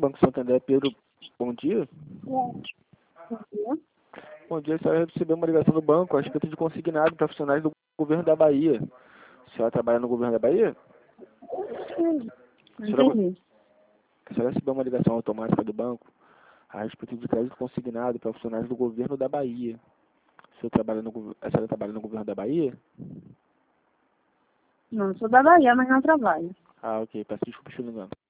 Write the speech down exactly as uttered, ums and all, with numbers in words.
Banco Santander, Pedro. Bom dia. Bom dia. Bom dia, a senhora recebeu uma ligação do banco a respeito de consignado profissionais do governo da Bahia. A senhora trabalha no governo da Bahia? Hum, A senhora, Entendi. a senhora recebeu uma ligação automática do banco a respeito de crédito consignado profissionais do governo da Bahia. A senhora trabalha no, gov- a senhora trabalha no governo da Bahia? Não, sou da Bahia, mas não trabalho. Ah, ok. Peço desculpa, estou ligando.